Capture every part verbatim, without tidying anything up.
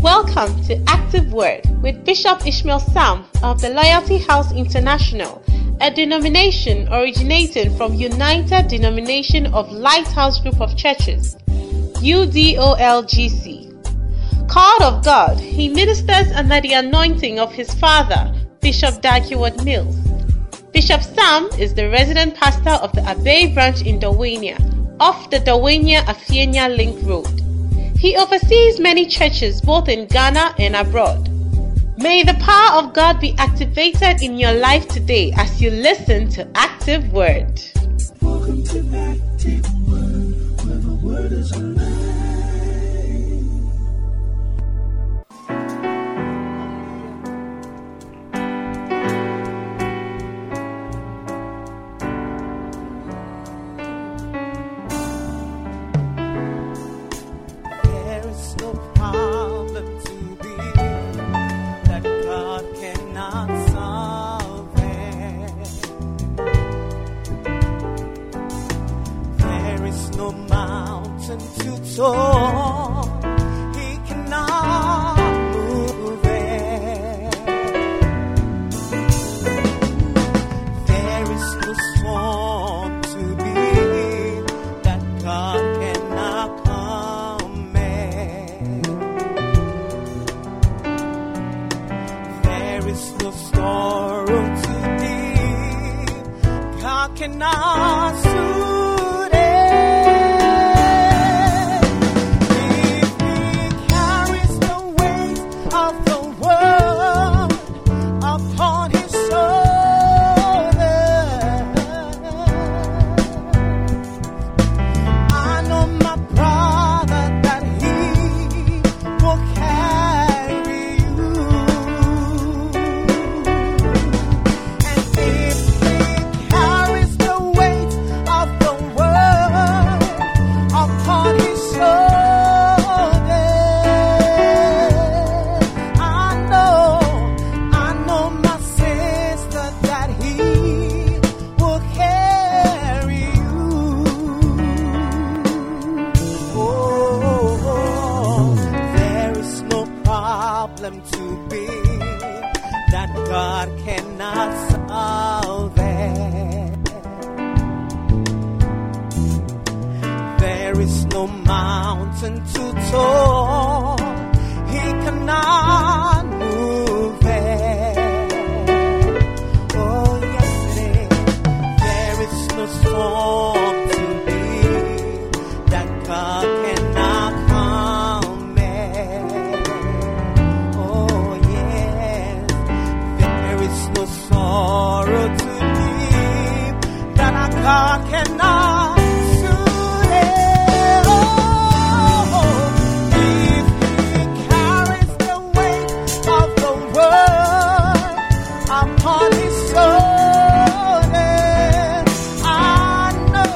Welcome to Active Word with Bishop Ishmael Sam of the Loyalty House International, a denomination originating from United Denomination of Lighthouse Group of Churches, U D O L G C. Called of God, he ministers under the anointing of his father, Bishop Dag Heward-Mills. Bishop Sam is the resident pastor of the Abbey branch in Dawania, off the Dawania-Afienya Link Road. He oversees many churches both in Ghana and abroad. May the power of God be activated in your life today as you listen to Active Word. Welcome to Active Word, where the word is alive. So he cannot move it. There is no storm to be that God cannot calm it. There is no sorrow too deep God cannot soothe. I know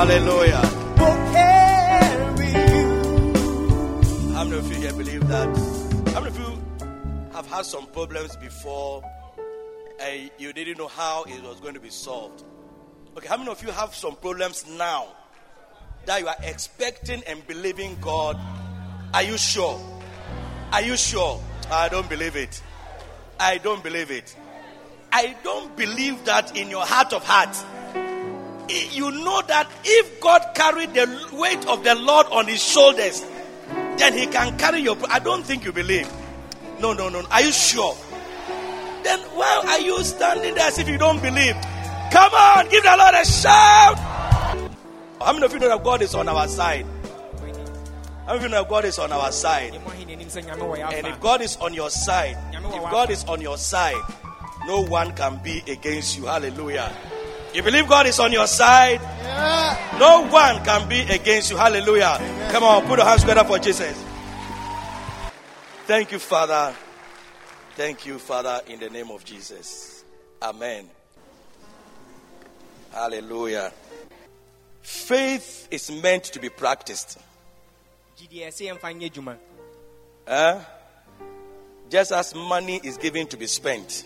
Hallelujah. will carry you. How many of you here believe that? How many of you have had some problems before and you didn't know how it was going to be solved? Okay, how many of you have some problems now that you are expecting and believing God? Are you sure? Are you sure? I don't believe it. I don't believe it. I don't believe that in your heart of hearts. You know that if God carried the weight of the Lord on his shoulders, then he can carry your... I don't think you believe. No, no, no. Are you sure? Then why are you standing there as if you don't believe? Come on, give the Lord a shout. How many of you know that God is on our side? How many of you know that God is on our side? And if God is on your side, if God is on your side, no one can be against you. Hallelujah. You believe God is on your side? Yeah. No one can be against you. Hallelujah. Amen. Come on, put your hands together for Jesus. Thank you, Father. Thank you, Father, in the name of Jesus. Amen. Hallelujah. Faith is meant to be practiced. Huh? Just as money is given to be spent.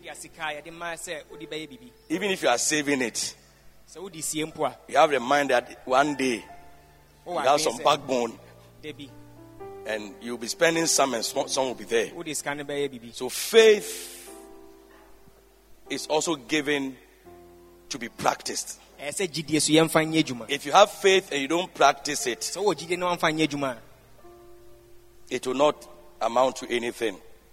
Even if you are saving it, you have the mind that one day you have some backbone and you'll be spending some and some will be there. So faith is also given to be practiced. If you have faith and you don't practice it, it will not amount to anything.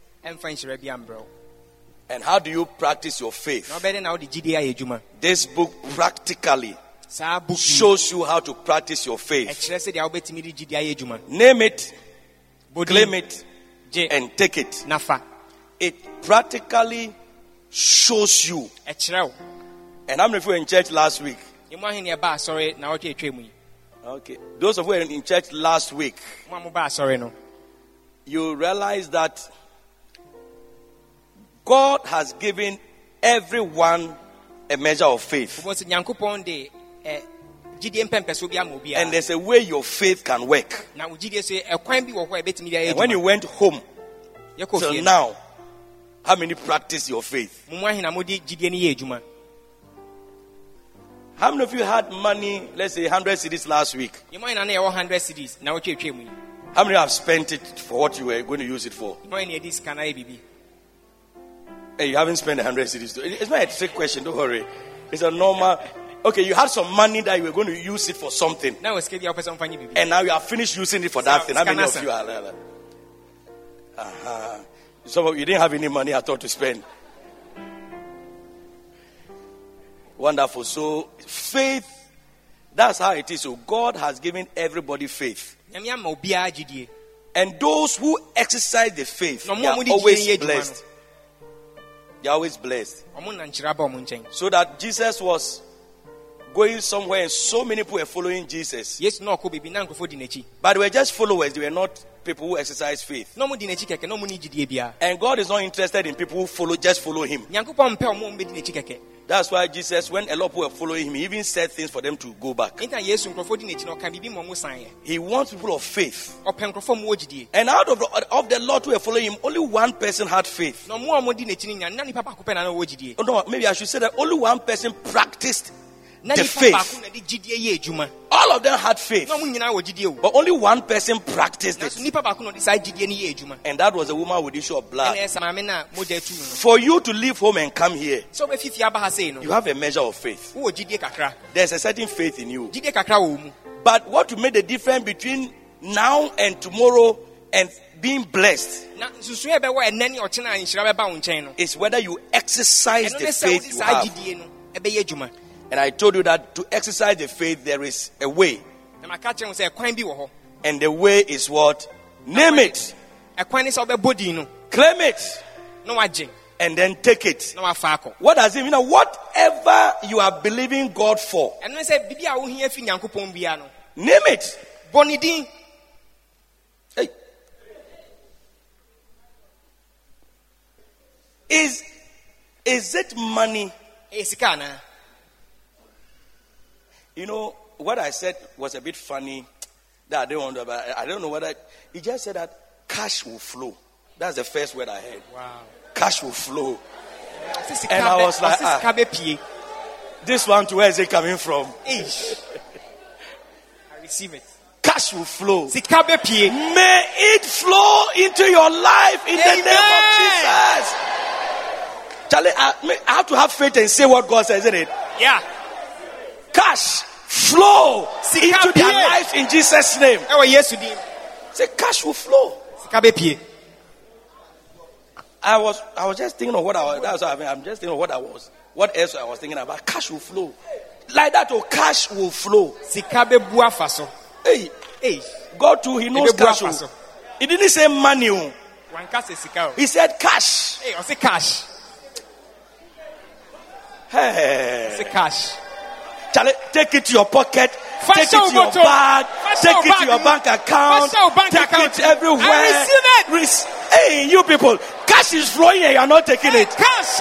And how do you practice your faith? This book practically shows you how to practice your faith. Name it, claim it, and take it. It practically shows you. And how many of you were in church last week? Okay. Those of you who were in church last week, you realize that God has given everyone a measure of faith. And there's a way your faith can work. And when you went home till now, how many practice your faith? How many of you had money, let's say one hundred cedis last week? How many have spent it for what you were going to use it for? Hey, you haven't spent one hundred cedis. It's not a trick question, don't worry. It's a normal... Okay, you had some money that you were going to use it for something. And now you have finished using it for that thing. How many of you are... Uh-huh. Some of you didn't have any money at all to spend. Wonderful. So faith, that's how it is. So God has given everybody faith. And those who exercise the faith, they are always blessed. They are always blessed. So that Jesus was going somewhere and so many people were following Jesus. But they were just followers. They were not people who exercise faith. And God is not interested in people who follow, just follow him. That's why Jesus, when a lot of people were following him, he even said things for them to go back. He wants people of faith. And out of the, of the lot who were following him, only one person had faith. Oh, no, maybe I should say that only one person practiced the faith. All of them had faith, but only one person practiced it. And that was a woman with issue of blood. For you to leave home and come here, you have a measure of faith. There's a certain faith in you. But what will make the difference between now and tomorrow and being blessed is whether you exercise the faith you have. And I told you that to exercise the faith, there is a way. And the way is what? Name it. Claim it. And then take it. What does it mean? Whatever you are believing God for, name it. Hey. Is, is it money? You know, what I said was a bit funny. That I don't wonder, but I don't know whether he just said that cash will flow. That's the first word I heard. Wow. Cash will flow. And I was like, ah, this one, to where is it coming from? I receive it. Cash will flow. May it flow into your life in Amen. the name of Jesus. Charlie, I, I have to have faith and say what God says, isn't it? Yeah. Cash flow into their lives in Jesus' name. Say, cash will flow. I was, I was just thinking of what I was. That's what I mean. I'm just thinking of what I was. What else I was thinking about? Cash will flow, like that. Or cash will flow. Hey, hey, God too. He knows cash. Will. He didn't say money. He said cash. Hey, I say cash. Hey, say cash. Charlie, take it to your pocket. Take it to your bag. Take it to your bank account. Take it everywhere. I receive it. Hey, you people, cash is flowing and you are not taking it. Cash,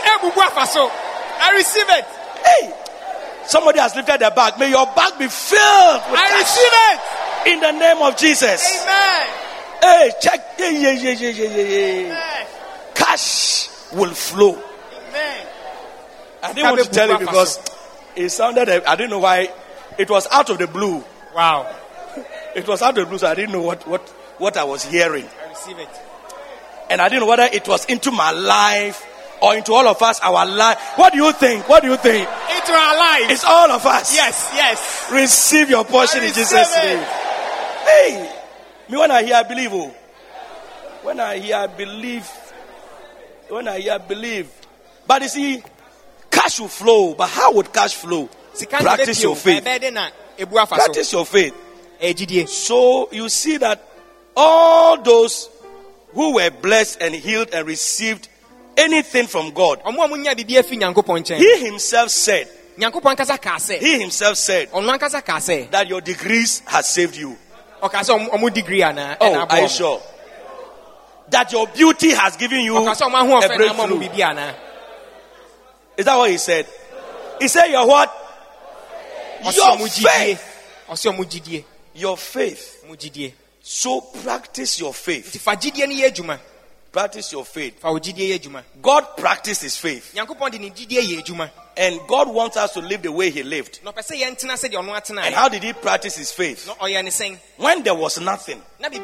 I receive it. Hey, somebody has lifted their bag. May your bag be filled with I cash. receive it. In the name of Jesus. Amen. Hey, check. Yeah, yeah, yeah, yeah, yeah, yeah. Amen. Cash will flow. Amen. I didn't want to tell you because it sounded, I didn't know why. It was out of the blue. Wow. It was out of the blue, so I didn't know what, what, what I was hearing. I receive it. And I didn't know whether it was into my life or into all of us, our life. What do you think? What do you think? Into our life. It's all of us. Yes, yes. Receive your portion in Jesus' name. Hey, me when I hear, I believe. Oh. When I hear, I believe. When I hear, I believe. But you see, cash will flow. But how would cash flow? Practice your faith. Practice your faith. So you see that all those who were blessed and healed and received anything from God, he himself said, he himself said that your degrees has saved you. Oh, are you sure? That your beauty has given you a breakthrough. Is that what he said? He said your what? Your faith. Your faith. So practice your faith. Practice your faith. God practiced his faith. And God wants us to live the way he lived. And how did he practice his faith? When there was nothing,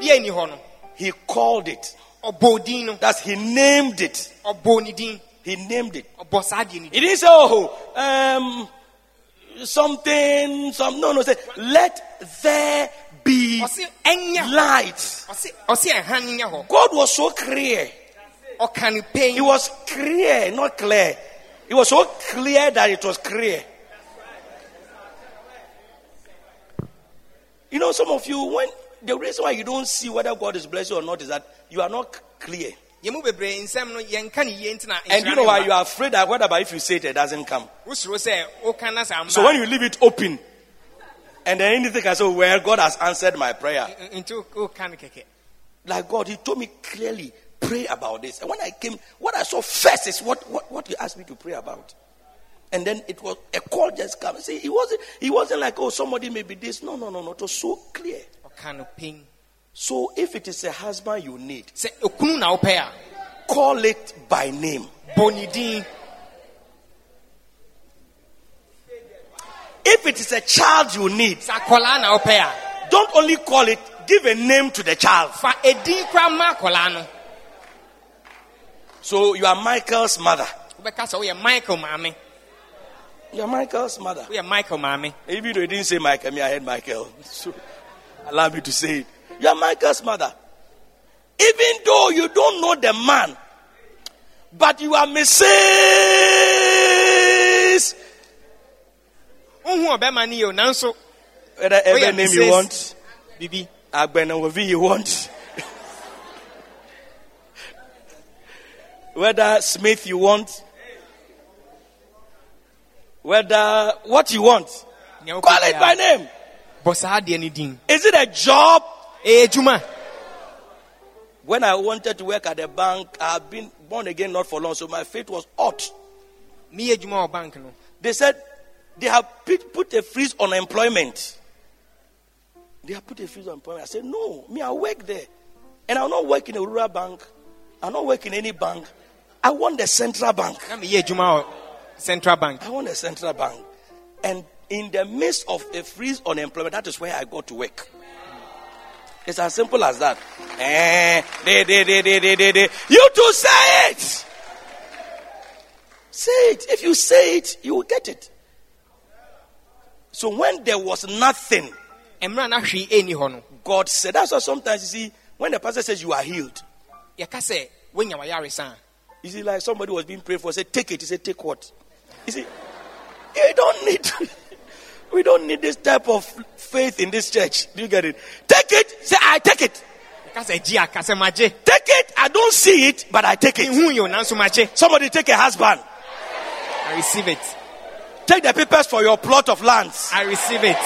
he called it. That's he named it. He named it. He didn't say, oh, um, something, some, no, no, say, let there be light. God was so clear. It was clear, not clear. It was so clear that it was clear. You know, some of you, when the reason why you don't see whether God is blessed you or not is that you are not clear. And you know why you are afraid that whatever if you say it, it doesn't come. So when you leave it open, and then anything can say, well, God has answered my prayer. Like God, he told me clearly, pray about this. And when I came, what I saw first is what, what, what you asked me to pray about. And then it was a call just come. See, it wasn't, it wasn't like, oh, somebody may be this. No, no, no, no. It was so clear. So if it is a husband you need, call it by name. If it is a child you need, don't only call it, give a name to the child. So you are Michael's mother. You are Michael's mother. We are Michael, mommy. Even though you didn't say Michael, me, I heard Michael. So allow me to say it. You are Michael's mother. Even though you don't know the man, but you are Missus Whatever name you want. Bibi. Agbenawovi you want. Whether Smith you want. Whether what you want. Call it by name. Is it a job? When I wanted to work at the bank, I have been born again not for long, so my faith was hot. They said, they have put, put a freeze on employment. They have put a freeze on employment. I said, no, me, I work there. And I'll not work in a rural bank. I'll not work in any bank. I want the central bank. Central bank. I want a central bank. And in the midst of a freeze on employment, that is where I go to work. It's as simple as that. Eh, de, de, de, de, de, de, de. You too say it. Say it. If you say it, you will get it. So when there was nothing, God said, that's why sometimes you see, when the pastor says you are healed, you see, like somebody was being prayed for, say, take it. He said, take what? You see, you don't need, we don't need this type of faith in this church. Do you get it? Take it. Say, I take it. Take it. I don't see it, but I take it. Somebody take a husband. I receive it. Take the papers for your plot of lands. I receive it.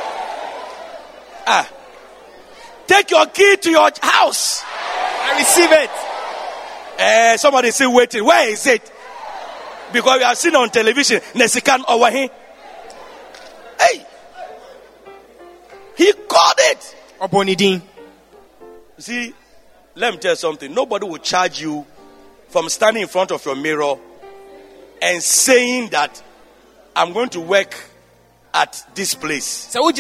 Ah. Take your key to your house. I receive it. Uh, somebody say waiting. Where is it? Because we have seen on television. Nesikan over here. Hey. He called it. Obonidin. See, let me tell you something. Nobody will charge you from standing in front of your mirror and saying that I'm going to work at this place. So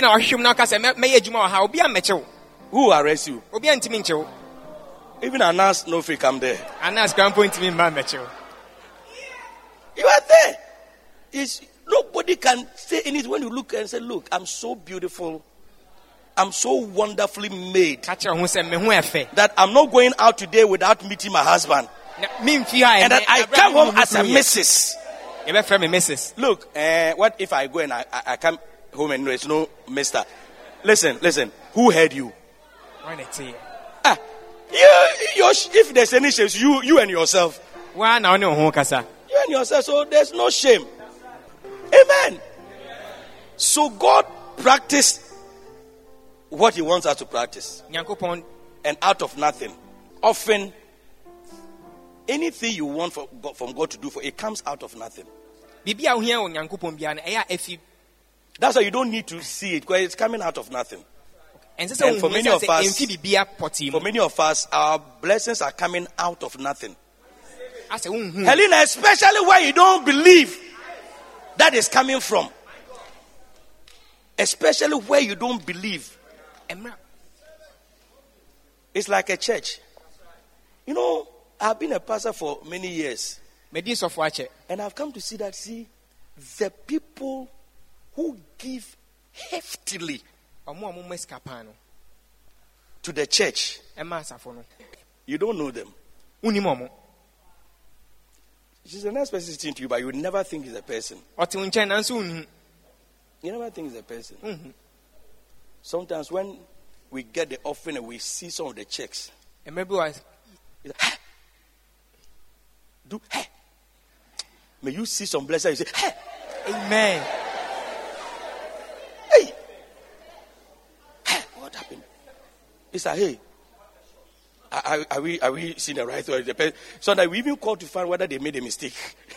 who arrest you? Even Anas no free come there. Anas can't point to me, man. You are there. It's, nobody can say anything when you look and say, look, I'm so beautiful. I'm so wonderfully made that I'm not going out today without meeting my husband. And that I come home as a missus. Look, uh, what if I go and I, I, I come home and there's no mister? Listen, listen. Who heard you? Ah, you, you, if there's any shame, you, you and yourself. You and yourself. So there's no shame. Amen. So God practiced what He wants us to practice, and out of nothing, often anything you want from God, from God to do for it comes out of nothing. That's why you don't need to see it because it's coming out of nothing. And for many of us, for many of us, our blessings are coming out of nothing. Helena, especially where you don't believe that is coming from. Especially where you don't believe. It's like a church. You know, I've been a pastor for many years. And I've come to see that, see, the people who give heftily to the church, you don't know them. She's a nice person sitting to you, but you would never think he's a person. You never think he's a person. Mm-hmm. Sometimes when we get the offering and we see some of the checks, and maybe I like, hey. Do hey. May you see some blessing. You say, hey. Amen. Hey. Hey, what happened? It's like, hey. Are, are we are we seeing the right way? Sometimes we even call to find whether they made a mistake.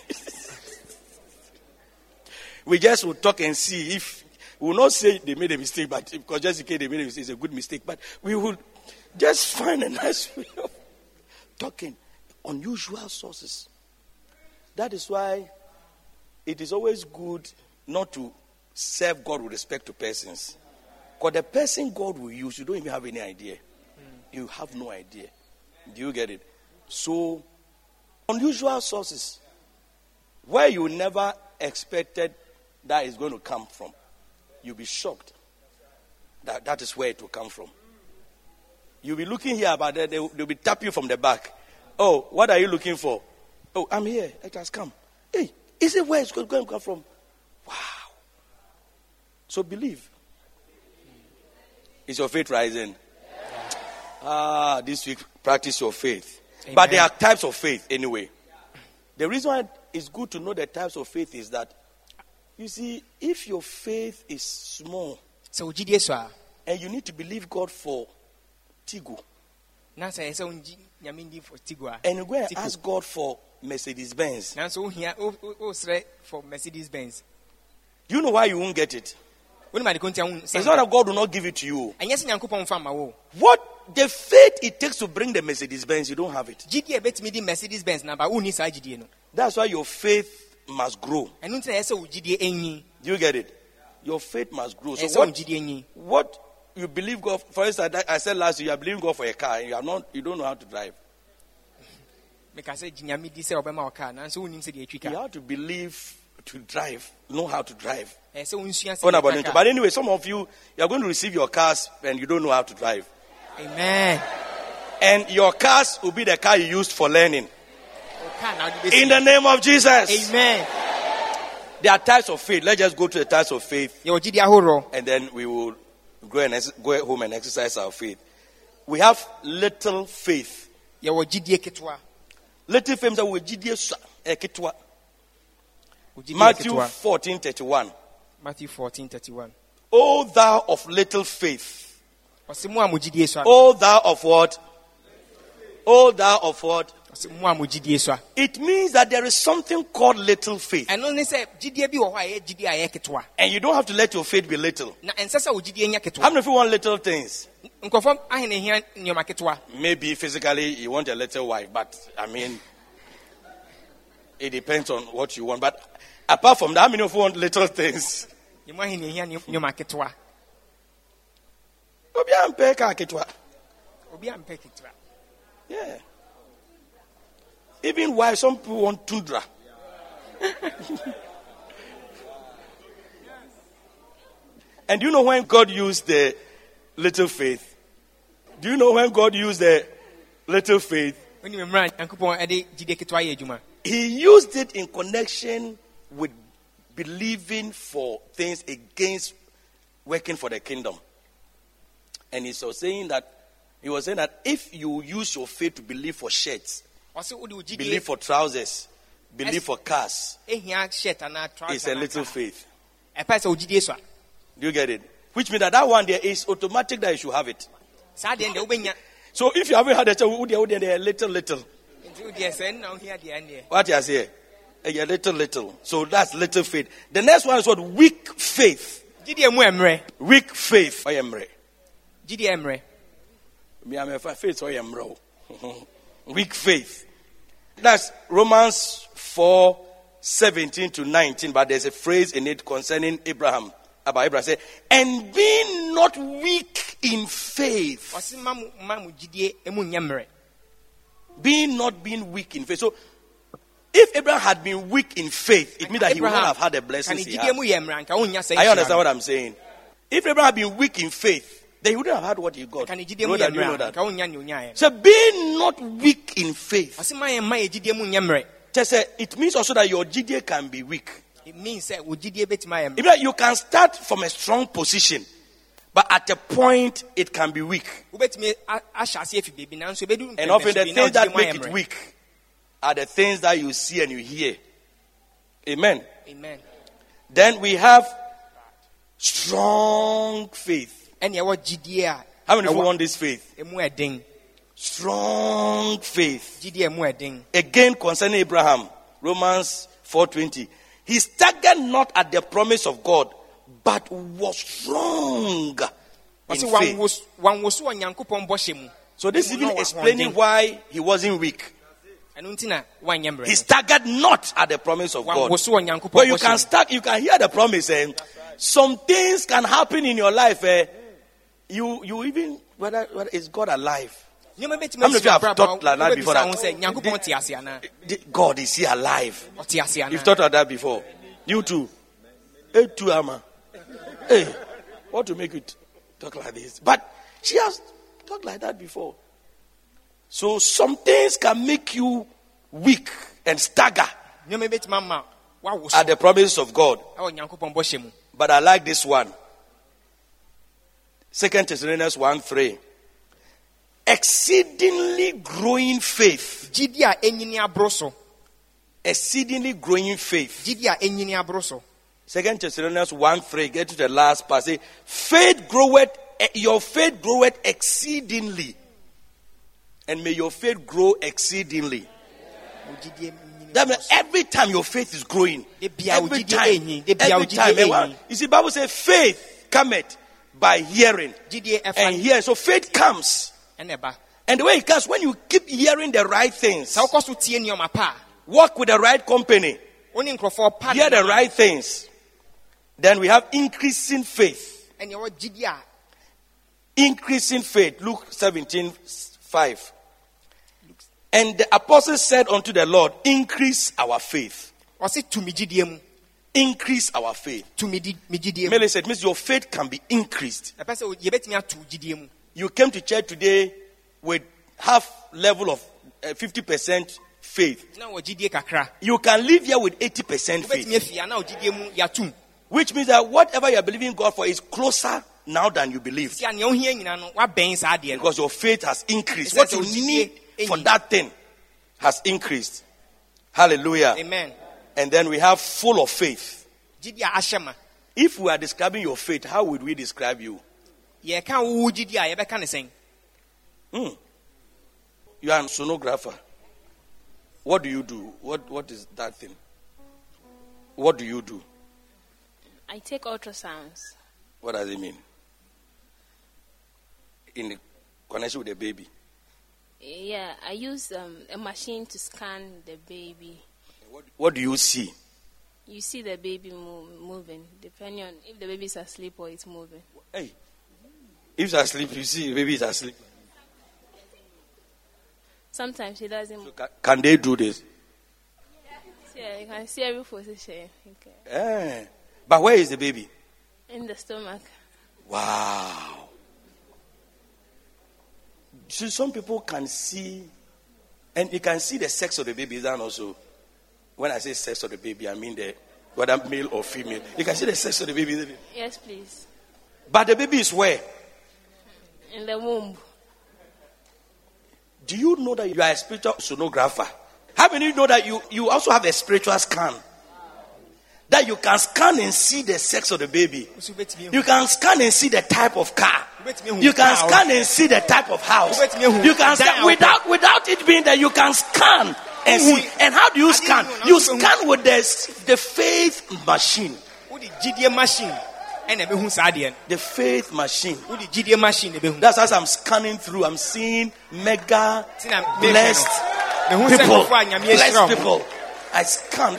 We just will talk and see if we will not say they made a mistake, but because just in case they made a mistake, it's a good mistake. But we will just find a nice way of talking. Unusual sources. That is why it is always good not to serve God with respect to persons. Because the person God will use, you don't even have any idea. You have no idea. Do you get it? So, unusual sources where you never expected that is going to come from. You'll be shocked that that is where it will come from. You'll be looking here, but they, they'll, they'll be tapping you from the back. Oh, what are you looking for? Oh, I'm here. It has come. Hey, is it where it's going to come from? Wow. So believe. Is your faith rising? Ah, this week, practice your faith. Amen. But there are types of faith anyway. The reason why it's good to know the types of faith is that, you see, if your faith is small, and you need to believe God for Tigo, and you go and ask God for Mercedes Benz, for Mercedes Benz, Do you know why you won't get it? When my content It's not that God will not give it to you. and yes, Yankupon farmer. Oh, What the faith it takes to bring the Mercedes Benz, you don't have it. G D A bet me the Mercedes Benz number. Who needs I G D A? No, That's why your faith must grow. and don't say yes, G D A any. Do you get it? Your faith must grow. So So what what, G D A any? what you believe God for instance, I said last year, you are believing God for a car and you are not you don't know how to drive. Because I say Jinyami di say Obama car, and so we say the You Etrika. have to believe to drive, know how to drive. Eh, so we say Oh, no, but but anyway, some of you you are going to receive your cars and you don't know how to drive. Amen. And your cars will be the car you used for learning. Okay, now you In the name of Jesus. Amen. There are types of faith. Let's just go to the types of faith Your G D A horo. and then we will go and ex- go home and exercise our faith. We have little faith. Your G D A ketwa. Little faith that we G D S ekitwa. G D A Matthew ketwa. fourteen thirty-one. Matthew fourteen thirty-one. O thou of little faith. Osimu amu G D A so. O thou of what? O thou of what? Osimu amu G D A so. It means that there is something called little faith. And only say G D A bi wo ha G D A ketwa. And you don't have to let your faith be little. Na ensesa wo G D A nya How ketwa. many of you want little things? Nkofom ahene hia nyoma ketwa. Maybe physically you want a little wife, but I mean, it depends on what you want. But apart from that, how many of you want little things? Nyoma ahene hia nyoma ketwa. Obi ampe ka ketwa. Obi ampe ketwa. Yeah. Even why some people want tundra. And do you know when God used the little faith? Do you know when God used the little faith? When you remember Yankupon ade G D A ketwa ye adwuma. He used it in connection with believing for things against working for the kingdom. And he was saying that he was saying that if you use your faith to believe for shirts, Ose wo de G D A believe for trousers, believe for cars, ehia shirt and trouser. it's a little faith. E pa say wo G D A so. Do you get it? Which means that that one there is automatic that you should have it. Sa de wo benya. So if you haven't had a child, would you there little little? Nti wo de say na here de ane. What you say? A little little. So that's little faith. The next one is what? Weak faith. G D A mu emre. Weak faith. I am G D A emre. Me am a faith. I am weak faith. That's Romans four seventeen to nineteen. But there's a phrase in it concerning Abraham. About Abraham say, and being not weak in faith. Ose mamu mamu G D A emu nyamre. Being not being weak in faith. So if Abraham had been weak in faith, it means that he would not have had the blessings he Can G D A had. mu ye emre anka wonya say. I understand what I'm saying. If Abraham had been weak in faith, then he wouldn't have had what he got. Can G D You A mu know ye that, you know emre that. anka wonya nyonya. So being not weak in faith, Ose ma ye ma ye G D A mu nyamre. just say, it means also that your G D A can be weak. It means that wo G D A betima emre. It means that you can start from a strong position, but at a point it can be weak. Wo betime ashase efi baby na nso bedu. And often the things that make it weak are the things that you see and you hear. Amen. Amen. Then we have strong faith. And ye what G D A. How many of you want this faith? Emu edin. Strong faith. G D A mu edin. Again concerning Abraham, Romans four twenty. He staggered not at the promise of God, but was strong in Ose wan faith. was wan was wo Nyankopon boshe mu. So this is even explaining why he wasn't weak. Enu ntina wan nyamre. He staggered not at the promise of Wan God. was wo Nyankopon But you boshe can mu. start, you can hear the promise, and some things can happen in your life. Eh, you you even whether, whether is God alive? Nyoma betima How many of you have thought like that before that? Say Nyankopon ti ase ana. God, is he alive? O ti ase ana. You've thought of that before. You too. Hey, too, Ama. Hey, what to make it talk like this? But she has talked like that before. So some things can make you weak and stagger Nyoma betima ma wa wo at the promises of God. o Nyankopon boshe mu. But I like this one. Second Thessalonians one three. Exceedingly growing faith. G D A enyini abroso. Exceedingly growing faith. G D A enyini abroso. Second Thessalonians one three. Get to the last part. Say, faith groweth, your faith groweth exceedingly. And may your faith grow exceedingly. O G D A enyini That means every time your faith is growing. De bia wo Every gyidie time. enyi, de bia wo Every time. gyidie eh, well, enyi. You see, Bible says faith cometh by hearing. Gyidie ɛfa And hearing. So faith comes. ɛna ɛba. And the way it comes, when you keep hearing the right things, Sɛ wokɔ so tie nneɛma pa work with the right company, a, wo ne nkurɔfoɔ pa hear the nneɛma, right things, then we have increasing faith. ɛnea ɛwɔ gyidie a Increasing faith. Luke seventeen five. And the apostles said unto the Lord, increase our faith. ɔse tu me gyidie mu, Increase our faith. tu me di- me gyidie mu. Mele said, means your faith can be increased. Ɛpɛ sɛ yɛbɛtumi ato gyidie mu. You came to church today with half level of uh, fifty percent faith. Na wɔ gyidie kakra. You can live here with eighty percent Wobɛtumi faith. afia na wɔ gyidie mu yɛatom. Which means that whatever you are believing God for is closer now than you believed. Sia nea wohia nyina no woabɛn saa adeɛ no. Because your faith has increased. It What says you your need G D A for that thing has increased. Hallelujah. Amen. And then we have full of faith. Gyidie a ahyɛ ma. If we are describing your faith, how would we describe you? Yɛka wo gyidie a yɛbɛka ne sɛn. Hmm. You are a sonographer. What do you do? What What is that thing? What do you do? I take ultrasounds. What does it mean? In the connection with the baby. Yeah, I use um, a machine to scan the baby. What, what do you see? You see the baby move, moving, depending on if the baby is asleep or it's moving. Hey, if it's asleep, you see the baby is asleep. Sometimes he doesn't So move. can, can they do this? Yeah, you can see every position. Okay. Eh. But where is the baby? In the stomach. Wow. So some people can see, and you can see the sex of the baby. Is that also? When I say sex of the baby, I mean the whether male or female. You can see the sex of the baby. Isn't it? Yes, please. But the baby is where? In the womb. Do you know that you are a spiritual sonographer? How many know that you, you also have a spiritual scan? That you can scan and see the sex of the baby. You can scan and see the type of car. You can scan and see the type of house. You can scan without without it being that you can scan and see. And how do you scan? You scan with the, the faith machine. Wode gyidie machine ɛna ɛbɛhu saa adeɛ no. The faith machine. Wode gyidie machine na ɛbɛhu. That's as I'm scanning through. I'm seeing mega Nti na mehwɛ blessed no. Mehu sɛ people. nkurɔfoɔ a Nyame ahyira Blessed wɔn. people. I scan.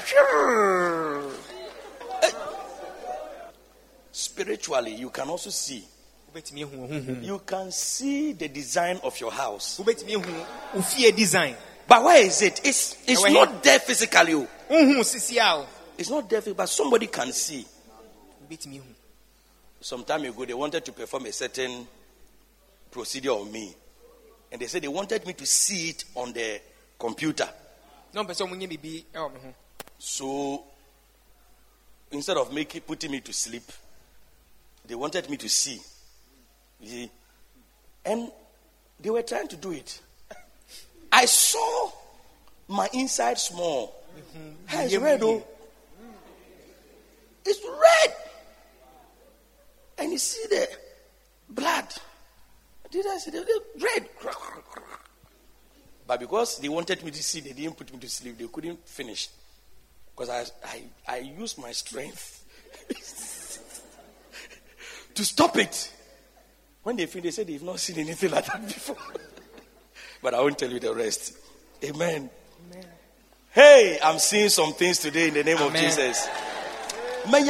Spiritually, you can also see. Wobɛtumi ahu honhom. You can see the design of your house. Wobɛtumi ahu wo fie design. But where is it? It's it's Where? not there physically. oh. Wohu sisi a o. It's not there, but somebody can see. Wobɛtumi ahu. Some time ago, they wanted to perform a certain procedure on me. And they said they wanted me to see it on the computer. Na ɔmpɛ sɛ ɔmo nyɛ biribi ɛwɔ me ho. So, instead of making putting me to sleep, they wanted me to see. You see? And they were trying to do it. I saw my inside small. Hey, it's red, oh. It's red. And you see the blood. Did I see the red? But because they wanted me to see, they didn't put me to sleep. They couldn't finish. Because I, I, I used my strength to stop it. When they finished, they said they've not seen anything like that before. But I won't tell you the rest. Amen. Amen. Hey, I'm seeing some things today in the name Amen. of Jesus. May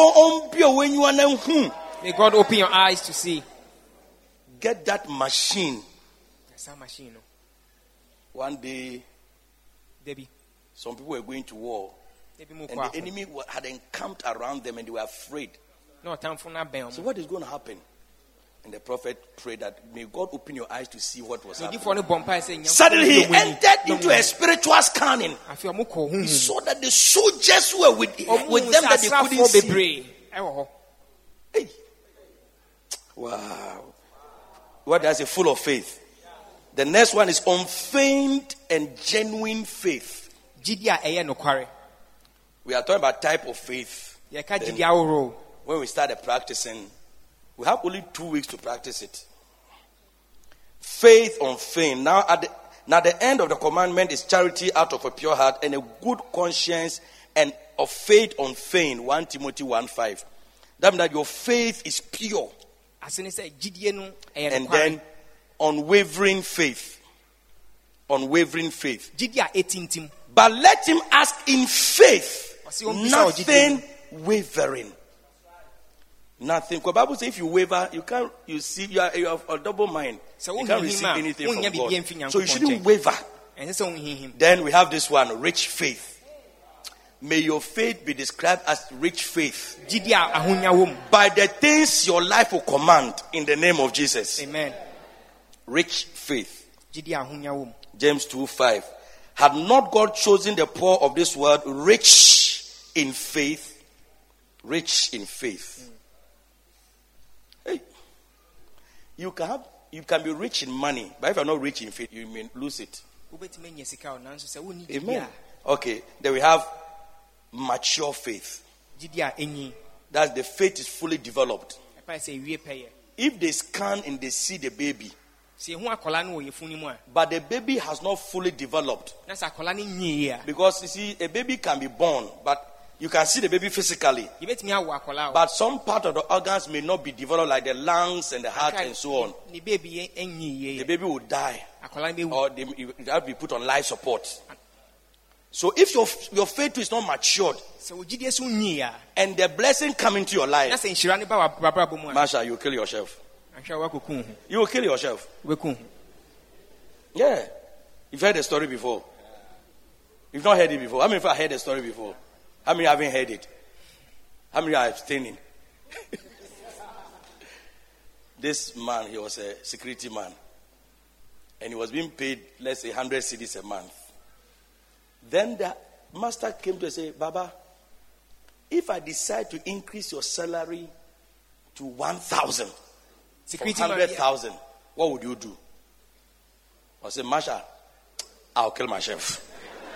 God open your eyes to see. Get that machine. That's a machine. No. One day, Debbie. some people were going to war. Debbie mo And kwa. the enemy wa- had encamped around them and they were afraid. No time for na bɛn So ɔmo. what is going to happen? And the prophet prayed that may God open your eyes to see what was happening. Odiyifoɔ no bɔ mpae sɛ Nyankopɔn Suddenly he yɛ wɔn ani. entered into a spiritual scanning. Afei ɔmo kɔ He honhom. saw that the soldiers who were with, Ɔmo with hu them sɛ that they couldn't asraafoɔ see. bebree ɛwɔ hɔ. Hey. Wow. What does it? Full of faith. The next one is unfeigned and genuine faith. Gyidie a ɛyɛ nokware. We are talking about type of faith. Yɛka Then- gyidie ahorow. When we started practicing, we have only two weeks to practice it. Faith unfeigned. Now, at the, Now the end of the commandment is charity out of a pure heart and a good conscience and of faith unfeigned. First Timothy one five. That means that your faith is pure. And then unwavering faith. Unwavering faith. But let him ask in faith. Nothing wavering. Nothing. Because the Bible says if you waver, you can't you see you, are, you have a double mind. You can't receive anything from God. So you shouldn't waver. Then we have this one, rich faith. May your faith be described as rich faith. By the things your life will command in the name of Jesus. Amen. Rich faith. James two five. Had not God chosen the poor of this world rich in faith? Rich in faith. Mm. Hey. You can have, you can be rich in money, but if you're not rich in faith, you may lose it. Amen. Okay, then we have mature faith. That's the faith is fully developed. If they scan and they see the baby, but the baby has not fully developed, because you see, a baby can be born, but you can see the baby physically, but some part of the organs may not be developed, like the lungs and the heart and so on. The baby will die, or they will have to be put on life support. So if your your faith is not matured, and the blessing come into your life, Masha, you will kill yourself. You will kill yourself. Yeah. You've heard the story before. You've not heard it before. How many of you have heard the story before? How many haven't heard it? How many are abstaining? This man, he was a security man. And he was being paid, let's say, one hundred cedis a month. Then the master came to say, Baba, if I decide to increase your salary to one thousand, one hundred thousand, what would you do? I said, Masha, I'll kill myself.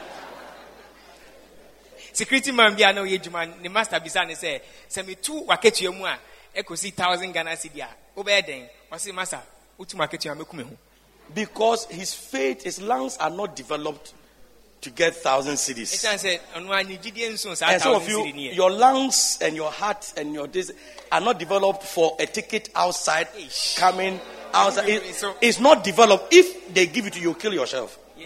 Security man be no yejuman the master bisane say say me two waketu mu a ekosi one thousand Ghana cedi a obeden o say master utu waketu amekum hu. Because his faith, his lungs are not developed to get thousand cedis. And some of you, your lungs and your heart and your this are not developed for a ticket outside, coming outside. It, it's not developed. If they give it to you, you kill yourself. You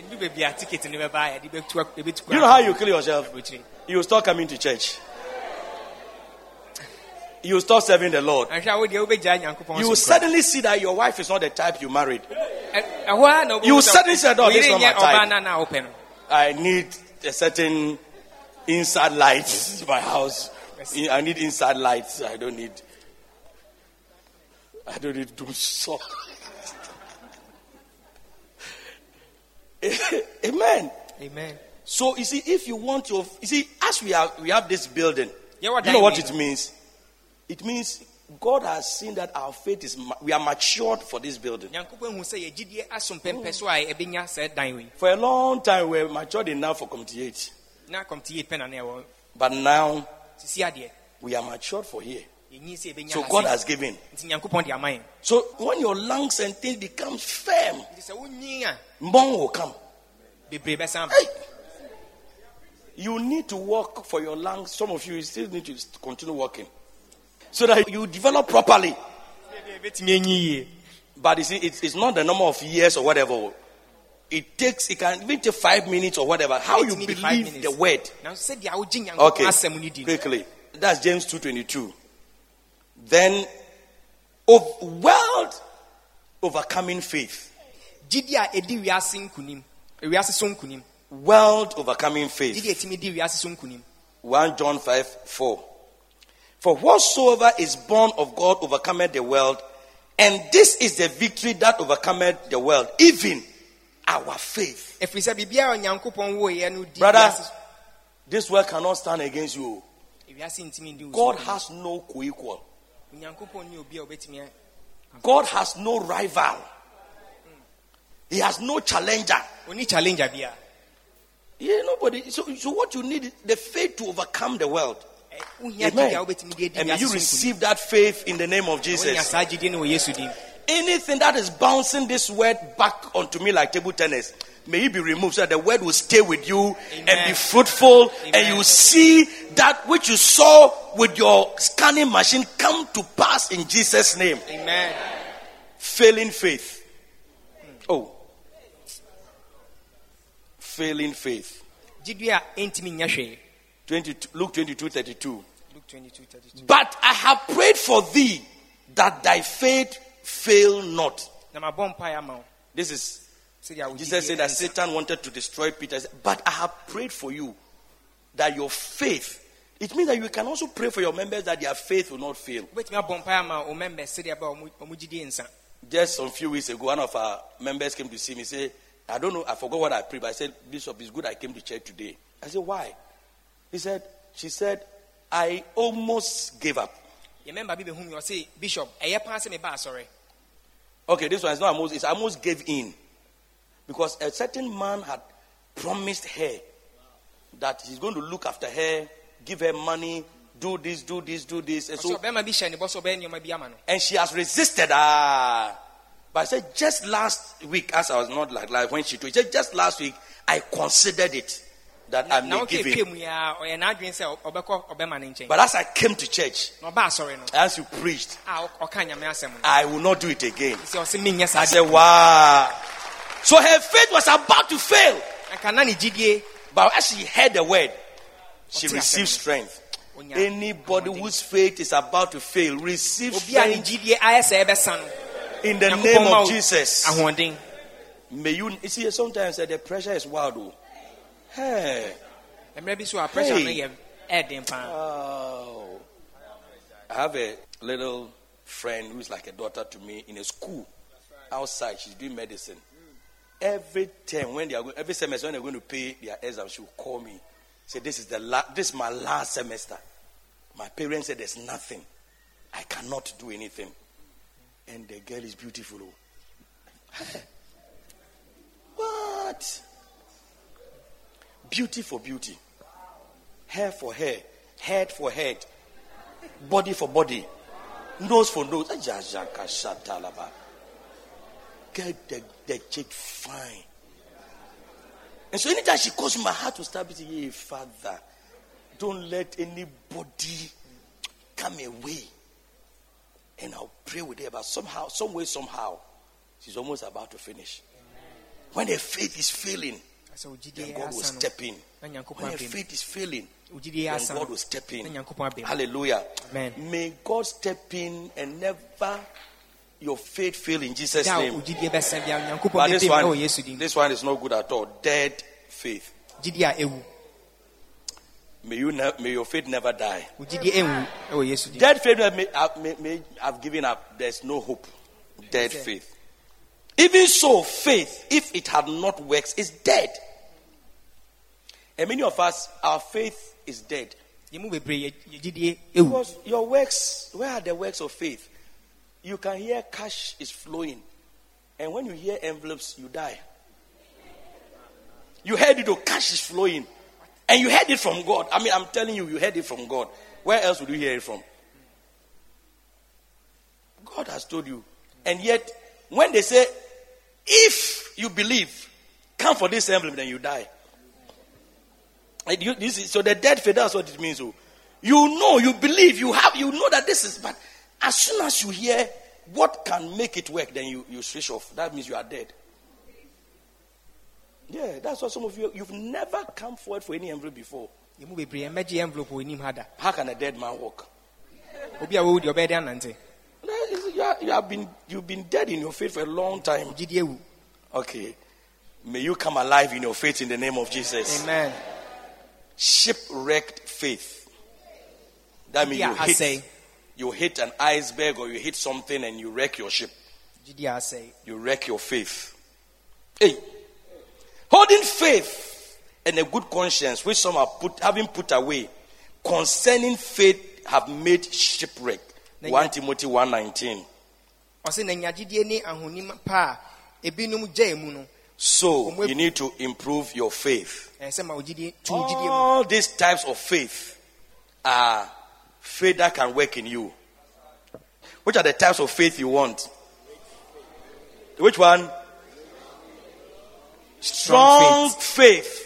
know how you kill yourself? You will start coming to church. You will start serving the Lord. You will suddenly see that your wife is not the type you married. You will suddenly say, "Oh, this is not my type. I need a certain inside light in my house. I need inside lights. I don't need. I don't need to so." Amen. Amen. So you see, if you want your, you see, as we have we have this building, you know what it means? It means God has seen that our faith is, we are matured for this building. Mm. For a long time, we were matured enough for Community eight. But now, we are matured for here. So God has given. So when your lungs and things become firm, more will come. Hey. You need to work for your lungs. Some of you still need to continue working, so that you develop properly. But you see, it's, it's not the number of years or whatever. It takes, it can even take five minutes or whatever. How you believe the word. Okay, quickly. That's James two twenty-two. Then, of world overcoming faith. World overcoming faith. First John five four. For whatsoever is born of God overcometh the world, and this is the victory that overcometh the world, even our faith. Brother, this world cannot stand against you. God has no co-equal. God has no rival. He has no challenger. Yeah, nobody. So, so what you need is the faith to overcome the world. Amen. And may you receive that faith in the name of Jesus. Anything that is bouncing this word back onto me like table tennis, may it be removed so that the word will stay with you Amen. and be fruitful. Amen. And you see that which you saw with your scanning machine come to pass in Jesus' name. Amen. Failing faith. Oh. Failing faith. twenty-two, Luke twenty-two thirty-two. Luke twenty-two thirty-two. But I have prayed for thee that thy faith fail not. This is, Jesus said that Satan wanted to destroy Peter. But I have prayed for you that your faith, it means that you can also pray for your members that their faith will not fail. Just a few weeks ago, one of our members came to see me, say, I don't know, I forgot what I prayed, but I said, Bishop, it's good I came to church today. I said, why? He said, she said, I almost gave up. Bishop, okay, this one is not almost, it's almost gave in. Because a certain man had promised her that he's going to look after her, give her money, do this, do this, do this. And, so, and she has resisted. Ah. But I said, just last week, as I was not like, like when she told, she said, just last week, I considered it that I may give in. But as I came to church, as you preached, I will not do it again. I said, wow. So her faith was about to fail. But as she heard the word, she received strength. Anybody whose faith is about to fail, receive strength in the name of Jesus. May you, you see, sometimes uh, the pressure is wild. Oh. Hey. Hey. Oh. I have a little friend who's like a daughter to me in a school outside. She's doing medicine. Every time when they are going, every semester when they're going to pay their exam, she will call me. Say, this is the la- this is my last semester. My parents said there's nothing. I cannot do anything. And the girl is beautiful. What? Beauty for beauty. Hair for hair. Head for head. Body for body. Nose for nose. Get the, the chick fine. And so anytime she calls me, my heart will start beating. Hey, Father, don't let anybody come away. And I'll pray with her. But somehow, some way, somehow, she's almost about to finish. When her faith is failing, then God will step in. When her faith is failing, then God will step in. Hallelujah. Amen. May God step in and never your faith fail in Jesus' name. But this one, this one is not good at all. Dead faith. May you ne- may your faith never die. Dead faith may, may, may have given up. There's no hope. Dead faith. Even so, faith, if it had not works, is dead. And many of us, our faith is dead. Because your works, where are the works of faith? You can hear cash is flowing. And when you hear envelopes, you die. You heard it, oh, cash is flowing. And you heard it from God. I mean, I'm telling you, you heard it from God. Where else would you hear it from? God has told you. And yet, when they say, if you believe, come for this envelope, then you die. And you, this is, so the dead faith, that's what it means. So you know, you believe, you have, you know that this is, but as soon as you hear what can make it work, then you, you switch off. That means you are dead. Yeah, that's what some of you, you've never come forward for any envelope before. How can a dead man walk? You, are, you have been, you've been dead in your faith for a long time. Okay. May you come alive in your faith in the name of Jesus. Amen. Shipwrecked faith. That means you hit, you hit an iceberg or you hit something and you wreck your ship. You wreck your faith. Hey. Holding faith and a good conscience, which some are put, having put away, concerning faith have made shipwreck. First Timothy one nineteen. So you need to improve your faith. All these types of faith are faith that can work in you. Which are the types of faith you want? Which one? Strong faith. faith.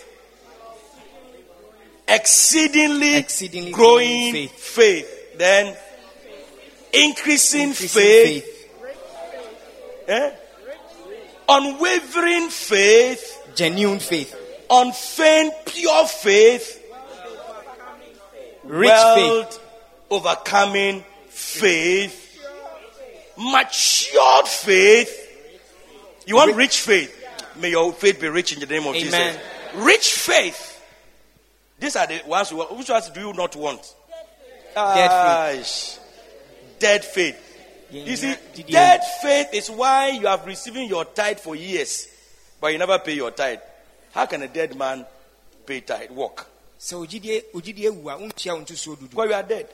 Exceedingly, Exceedingly growing growing faith. faith. Then increasing, Increasing faith. faith. Eh? Unwavering faith. Genuine faith. Unfeigned, pure faith. Rich World faith. overcoming faith. Matured faith. You want rich faith? May your faith be rich in the name of Amen. Jesus. Rich faith. These are the ones. You want. Which ones do you not want? Dead faith. Dead faith. You see, Did you- dead faith is why you have receiving your tithe for years, but you never pay your tithe. How can a dead man pay tithe? Walk. So ujidie ujidie wu a unchia untu so dudu. Because you are dead.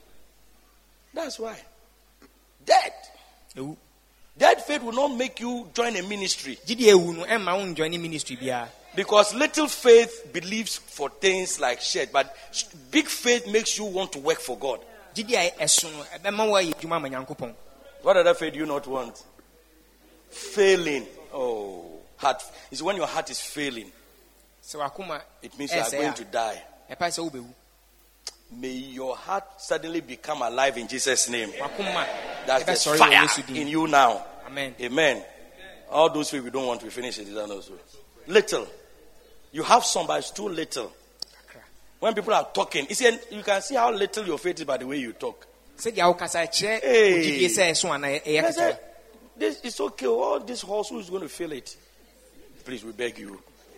That's why. Dead. Ewu. Dead faith will not make you join a ministry. Jidie ewu no emma un join ministry bia. Because little faith believes for things like shit, but big faith makes you want to work for God. Jidie eso no ebema wa yedwuma ma Nyankopon. What other faith do you not want? Failing. Oh, heart. It's when your heart is failing. So akuma It means you are going to die. epa se ubewu. May your heart suddenly become alive in Jesus' name. Akuma That's ebe the sorry fire Yesu din. in you now. Amen. Amen. All those faith we don't want to finish it. Also. Little. You have some, but it's too little. When people are talking, you see, you can see how little your faith is by the way you talk. Se dia ukasa kire Hey. ujidie se eso ana e They say, yakete. this is okay. All this horse, who is going to fill it? Please, we beg you.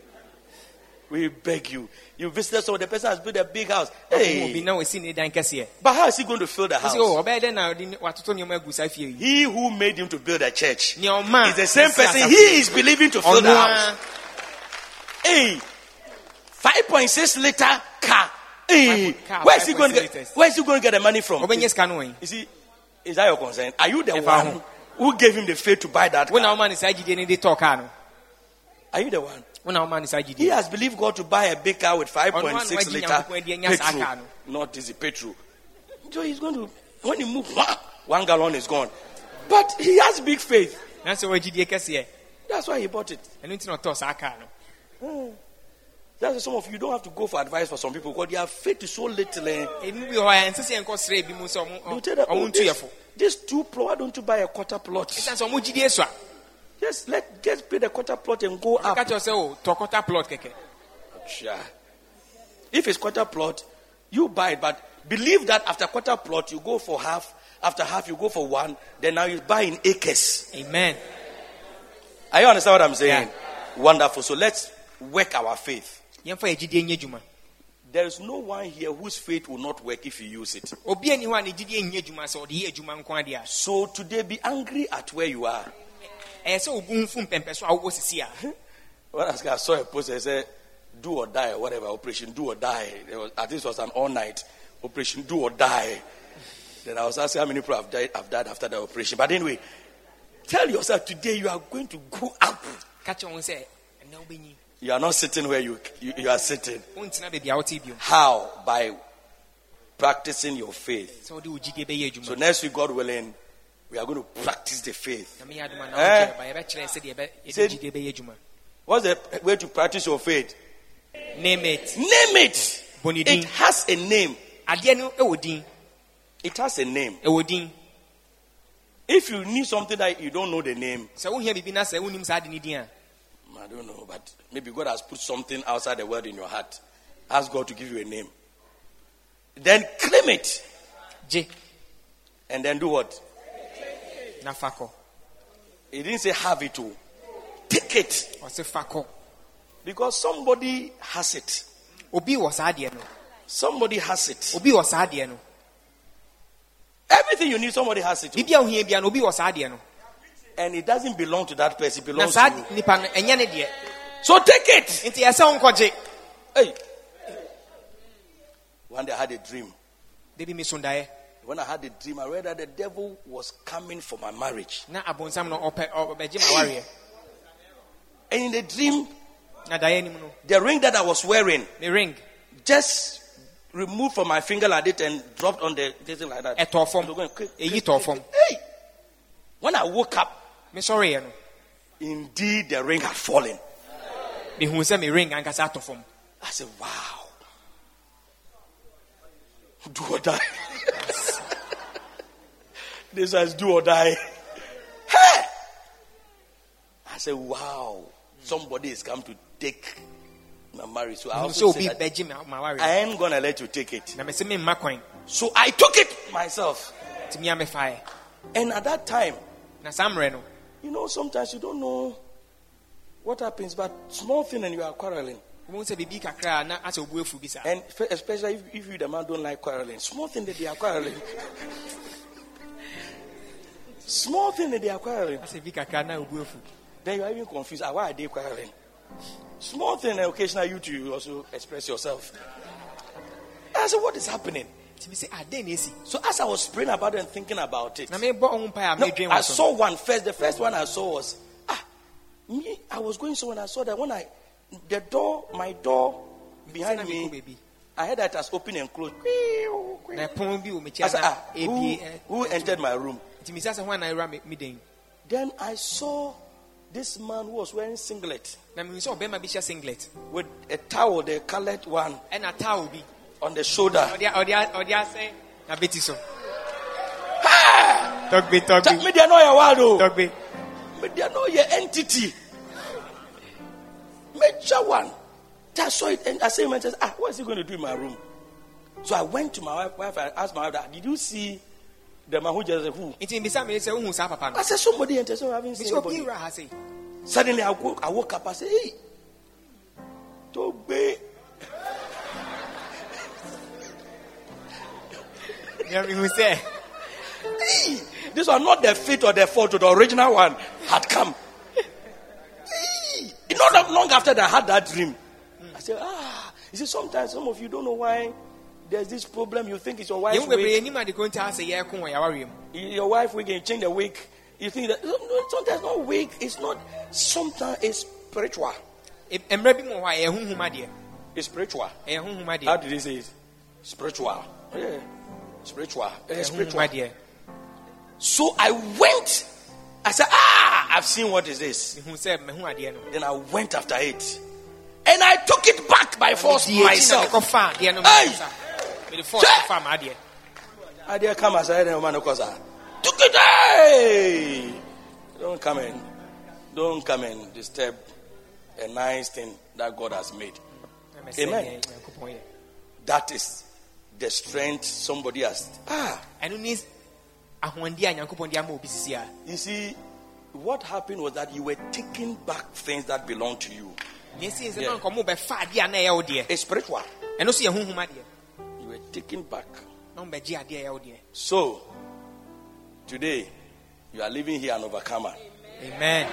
We beg you. You visited someone, the person has built a big house. Obi Hey, na we si ne dan kese. but how is he going to fill the house? Se o obede na odi watoto nyoma agusa fie yi. He who made him to build a church Ni o ma. is the same person. He is believing to fill the house. Hey, five point six liter car. Hey, Car, where is he going to five point six get? liters. Where is he going to get the money from? Obenye ska no yin. You see, is that your concern? Are you the If I one who- who gave him the faith to buy that When car? our man is jidie ne dey talk ano. Are you the one? When our man is He jidie. has believed God to buy a big car with five point six Ọ̀nà liter wa gyi Nyankopɔn adi anya saa car petrol. no. Not easy petrol. So he's going to, when he moves, one, one gallon is gone. But he has big faith. Na se wa jidie kese. That's why he bought it. Enu nti na to sa aka no. That's why some of you don't have to go for advice for some people because their faith is so little. Eh? Enu bi ho ya nse se enko sre bi mu se You omo tell them, omo oh, ntu this, yefo. this two plot, why don't you buy a quarter plot? Esan se omo jidie so a. Just let just pay the quarter plot and go up. Aka cho se o to quarter plot keke. Sure. If it's quarter plot, you buy it, but believe that after quarter plot, you go for half. After half, you go for one. Then now you buy in acres. Amen. Are you understand what I'm saying? Yeah. Wonderful. So let's work our faith. Yemfa jidie nye dwuma. There is no one here whose faith will not work if you use it. Obi ani ho a ne jidie nye dwuma se odi ye dwuma nko ade a. So today, be angry at where you are. Eh se ogun fu mpempe so a wo sisi a. When I saw a post, I said, "Do or die," or whatever. Operation Do or Die. There was, I think it was an all-night operation. Do or die. Then I was asking how many people have died, have died after the operation. But anyway, tell yourself today you are going to go up. Ka cho won se na obenyi. You are not sitting where you you, you are sitting. Ontina be bia wote biom. How? By practicing your faith. Se odi ojidie be ye So dwuma. next week, God willing, we are going to practice the faith. Na me ya dwuma na Eh? o ba ye be kire se de be Say- jidie be ye dwuma. What's the way to practice your faith? Name it. Name it. Bonidin. It has a name. Ade no e wodin. It has a name. E wodin. If you need something that you don't know the name, Se wo hia bibi na se wonim sa ade ni din a. I don't know, but maybe God has put something outside the world in your heart. Ask God to give you a name. Then claim it. Je And then do what? na fako. He didn't say have it to. Take it. O se fako. Because somebody has it. Obi wo sa ade no. Somebody has it. Obi wo sa ade no. Everything you need, somebody has it. Bibi a wo hia bia no obi wo sa ade no. And it doesn't belong to that person. It Na belongs sa to you. nipa no enye ne de. So take it. Nti ese wo nkoje. Hey. One day I had a dream. Debi mi sundae. When I had a dream, I read that the devil was coming for my marriage. Na abonsam no ope obeje ma ware. And in the dream, Na dae ni mu no. the ring that I was wearing Me ring. just removed from my finger like it and dropped on the this thing like that. Eto fom. It was going, click, Eyi click, to click, fom. click. Hey! When I woke up, Me sorry no. indeed the ring had fallen. mehu sɛ me ring ankasa atɔ fam. I said, wow. Do or die. This is do or die. Hey! I said, wow. Somebody is come to take my marriage. So I also So said be that my worry. I ain't going to let you take it. Na me se me mma kwan. So I took it myself. Ti me ame fae. And at that time, Na samre no. you know, sometimes you don't know what happens, but small thing and you are quarreling. Wo se bibi kakra na ase obu efu bi sa. And f- especially if, if you, the man, don't like quarreling. Small thing that they are quarreling. Small thing that they are quarreling. Ase bi kakra na obu efu. Then you are even confused. Ah, why are they quarreling? Small thing, and occasionally you too also express yourself. I said, what is happening? Ti me se ade na esi. So as I was praying about it and thinking about it, Na me bo ohun pa ya no, me dwen I wo so. saw one first. The first one I saw was, ah, me, I was going so when I saw that when I, the door, my door behind Na me ko me, baby. I heard that it was open and closed. Na pon bi o me I chia said, na ah, who, ebie. who entered my room? Ti me se ase ho na ira me me den. Then I saw this man who was wearing singlet Na me se obema bi hye singlet. with a towel, the colored one, E na towel bi. on the shoulder. Odi odi odi ase na beti so. Talk be talk Tell be. me they are not your word, though. Talk be. Me they are not your entity. Major one. I saw it and I said, man, ah, what is he going to do in my room? So I went to my wife, wife and asked my wife, did you see the man who just who? Nti bi sa me se ohun sa papa no. I said, somebody entered, so I haven't Me seen se obi anybody. ra ha say. Suddenly I woke, I woke up, I said, hey, Tobe. Ya me hu say. Hey, this was not the fit or the fault, the original one had come. Hey, not that long after that I had that dream. I said, ah, you see, sometimes some of you don't know why there's this problem. You think it's your wife's Yen we be wig. ni ma de ko nta ase ye ko ya warem. Your wife wig and change the wig. You think that no, no, sometimes not wig. It's not. Sometimes it's spiritual. Emra bi mo ho a ye hunhuma de. It's spiritual. E hunhuma de. How did he say it? Spiritual. Yeah. Spiritual. It's spiritual. Hunhuma de. So I went. I said, ah, I've seen what is this. Me hu say me hu ade no. Then I went after it. And I took it back by force myself. Ko fa de no. Hey! Me the force ko fa ma de. I dare come as I didn't want to cause I took it. Hey! Don't come in. Don't come and disturb a nice thing that God has made. Amen. That is the strength somebody has. Ah, Enu ni ahonde a Nyankopon de ama obi sisi a. you see, what happened was that you were taking back things that belong to you. Ni si se Yeah. no nko mo be fa de a na ye wo de. It's spiritual. Enu so ye hunhuma de. You were taking back. No be ji ade ye wo de. So, today, you are living here an overcomer. Amen.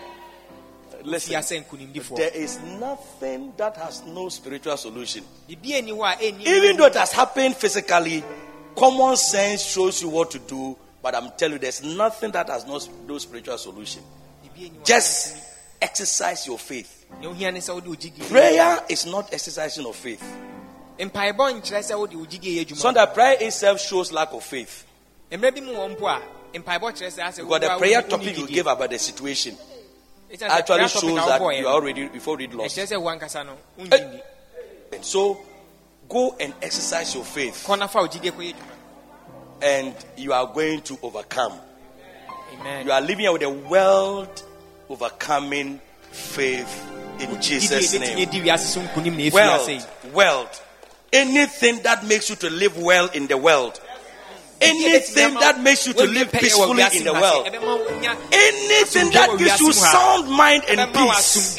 Si Listen, ase nkunimdifo. there is nothing that has no spiritual solution. Bibi eni ho a eni. Even though it has happened physically, common sense shows you what to do. But I'm telling you, there's nothing that has no, no spiritual solution. Just exercise your faith. No hia ne se wo de ogidi. Prayer is not exercising of faith. Empaebɔ nkyerɛ sɛ wo de ogidi ye So adwuma. that prayer itself shows lack of faith. Emra bi mu wɔ mpo a empaebɔ kyerɛ sɛ ase Because the prayer topic you gave about the situation actually actually shows that you are already before already lost. ɛkyerɛ sɛ wo ankasa no wongyi And so go and exercise your faith, kɔna fa ogidi kɔ ye adwuma. and you are going to overcome. Amen. You are living here with a world overcoming faith in Jesus' name. World, world. Anything that makes you to live well in the world. Anything that makes you to live peacefully in the world. Anything that gives you sound mind and peace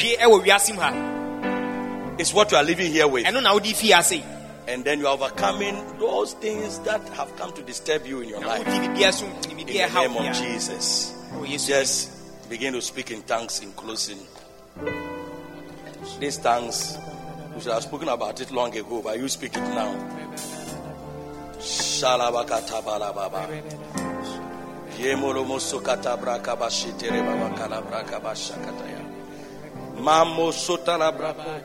is what you are living here with. And then you are overcoming those things that have come to disturb you in your life. In the name of Jesus. Just begin to speak in tongues in closing. These tongues, we should have spoken about it long ago, but you speak it now. Shalabakatabalababa. Yemolomosokatabrakabashi-terebabakalabrakabashi-kataya. Mamosotalabrako.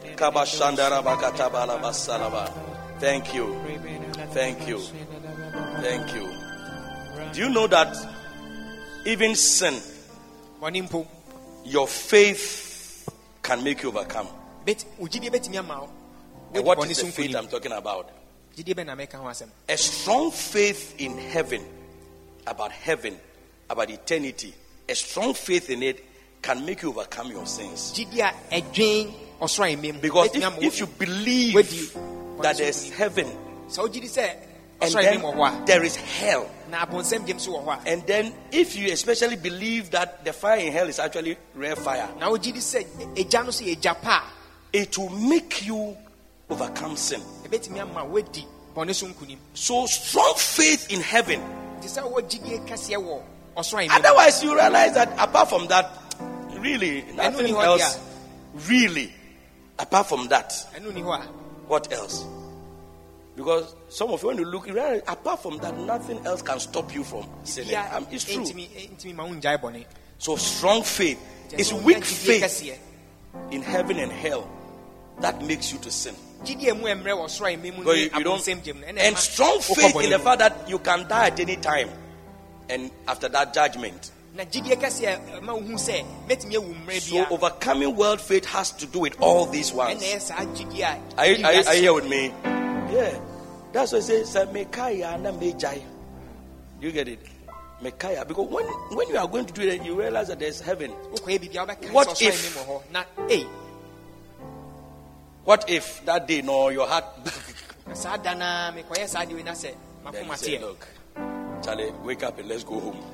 Thank you. Thank you. Thank you. Do you know that even sin, your faith can make you overcome. Bet ujidi betimi ama wo. And what is the faith I'm talking about? Jidi be na meka ho asem. A strong faith in heaven, about heaven, about eternity. A strong faith in it can make you overcome your sins. Jidi a edwen osoro emem. Because if, if you believe that there's heaven, so jidi say and then there is hell, and then if you especially believe that the fire in hell is actually real fire, it will make you overcome sin. So strong faith in heaven. Otherwise you realize that apart from that, really nothing else, really apart from that, what else? Because some of you, when you look, you realize, apart from that, nothing else can stop you from sinning. Um, it's true. So strong faith is weak faith in heaven and hell that makes you to sin. Because you, you don't, and strong faith in the fact that you can die at any time, and after that judgment. So overcoming world faith has to do with all these ones. Are you, are you, are you here with me? Yeah, that's what it says. Mekaya and Mejai. You get it? Mekaya. Because when, when you are going to do it, you realize that there's heaven. What if? What if that day, no, your heart. Then you say, look, Charlie, wake up and let's go home.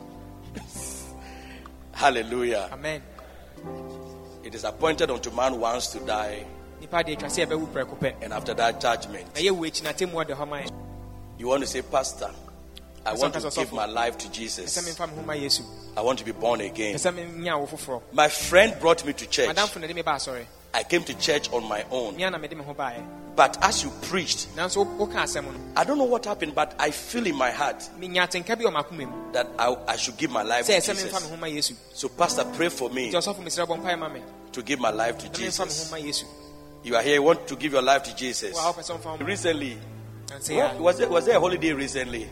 Hallelujah. Amen. It is appointed unto man once to die. And after that judgment, you want to say, Pastor, I want to give my life to Jesus. I want to be born again. My friend brought me to church. I came to church on my own. But as you preached, I don't know what happened, but I feel in my heart that I, I should give my life to Jesus. So Pastor, pray for me to give my life to Jesus. You are here, you want to give your life to Jesus. Recently, what, was, there, was there a holiday recently?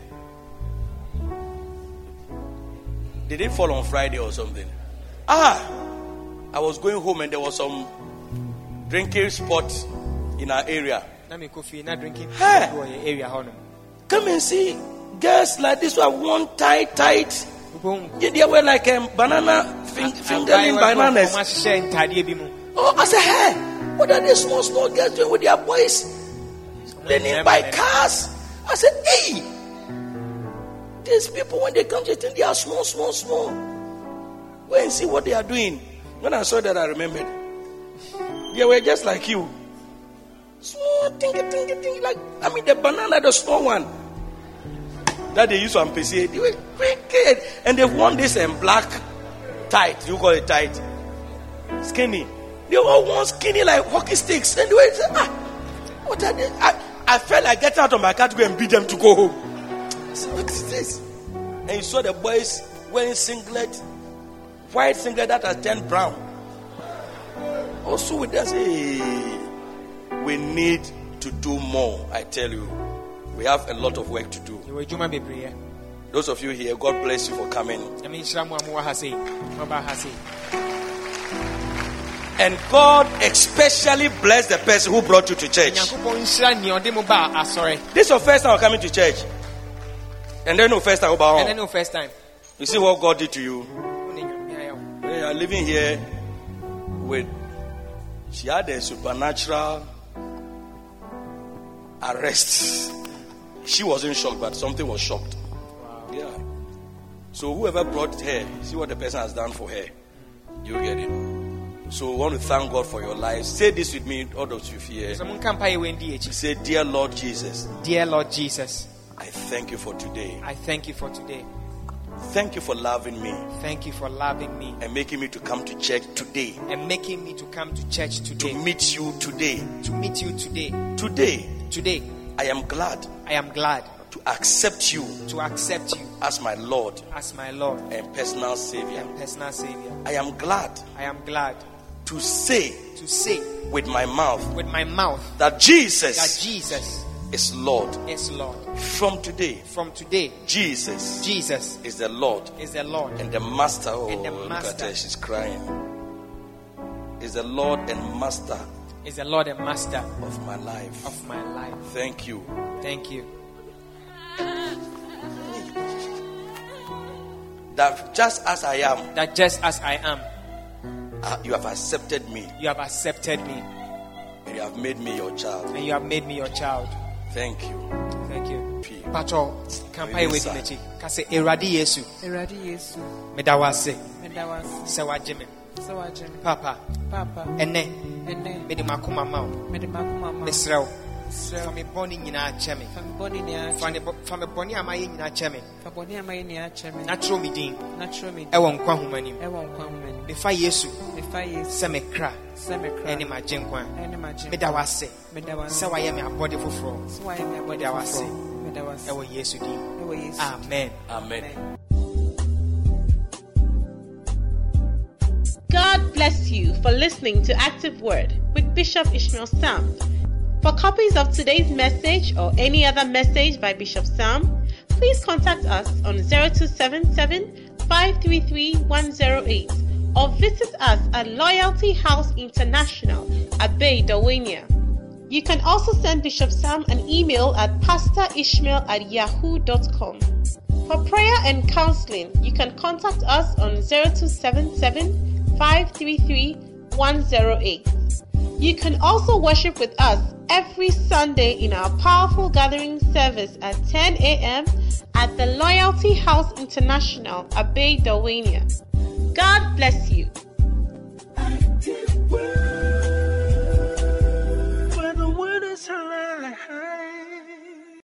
Did it fall on Friday or something? Ah, I was going home and there was some drinking spot in our area. Hey, come and see girls like this one, one tight, tight. They were like um, banana, fing, fingering bananas. Oh, I said, hey. What are these small, small girls doing with their boys? Leaning by cars. I said, hey, these people, when they come to think they are small, small, small. Go and see what they are doing. When I saw that, I remembered. They were just like you. Small, tinky, tinky, tinky. Like, I mean, the banana, the small one that they use on P C A. They were wicked. And they've worn this in black tight. You call it tight. Skinny. They all want skinny like hockey sticks. And they were saying, ah, what are they? I, I felt like getting out of my car to go and beat them to go home. So what is this? And you saw the boys wearing singlet, white singlet that has turned brown. Also with us, hey, we need to do more. I tell you, we have a lot of work to do. Those of you here, God bless you for coming. And God especially bless the person who brought you to church. This is your first time coming to church. And then no first time. And then no first time. You see what God did to you? When you are living here with, she had a supernatural arrest. She wasn't shocked, but something was shocked. Wow. Yeah. So whoever brought her, see what the person has done for her. You get it. So we want to thank God for your life. Say this with me, all those of you here. Say, dear Lord Jesus. Dear Lord Jesus. I thank you for today. I thank you for today. Thank you for loving me. Thank you for loving me. And making me to come to church today. And making me to come to church today. To meet you today. To meet you today. Today. Today. I am glad. I am glad. To accept you. To accept you. As my Lord. As my Lord. And personal Savior. And personal Savior. I am glad. I am glad. To say. To say. With my mouth. With my mouth. That Jesus. That Jesus. Is Lord. Is Lord. From today. From today. Jesus. Jesus. Is the Lord. Is the Lord. And the Master. Oh, and the Master. Look at her. She's crying. is the Lord and Master is the Lord and Master of my life. of my life. Thank you. Thank you. That just as I am, That just as I am, uh, you have accepted me you have accepted me and you have made me your child. and you have made me your child. Thank you. Thank you. P. Pacho, kampai we dinechi. Kase Eradi Yesu. Eradi Yesu, Medawase. medawasi, Sewa Jimmy. sawajemi, Papa. Papa, Ene. ene, Mede makoma mau. mede makuma ma, Mesrew. srɛ, Fa me boni nyina cheme. fa me bɔne ni akyɛ, Fa ne fa me boni amaye nyina cheme. fa bɔne ama yɛ ni akyɛ me, Na tro me din. na kyerɛ me di, Ewo nkwa homanim. ɛwɔ nkwa homa ni, Me fa Yesu. mefa Yesu, Se me kra. sɛ me kra, Ene ma genkwa. ɛne magye, Medawase. medawasi, Se wa ye me abode foforo. sɛ wayɛ me abɔde medawasi, foforɔ, medawasi, Ewo Yesu din. ɛwɔ Yesu, Amen. Amen. God bless you for listening to Active Word with Bishop Ishmael Sam. For copies of today's message or any other message by Bishop Sam, please contact us on zero two seven seven, five three three, one zero eight or visit us at Loyalty House International at Bay, Dawania. You can also send Bishop Sam an email at pastorishmael at yahoo dot com. For prayer and counseling, you can contact us on zero two seven seven, five three three, one zero eight. You can also worship with us every Sunday in our powerful gathering service at ten a.m. at the Loyalty House International, Abbey, Dawania. God bless you.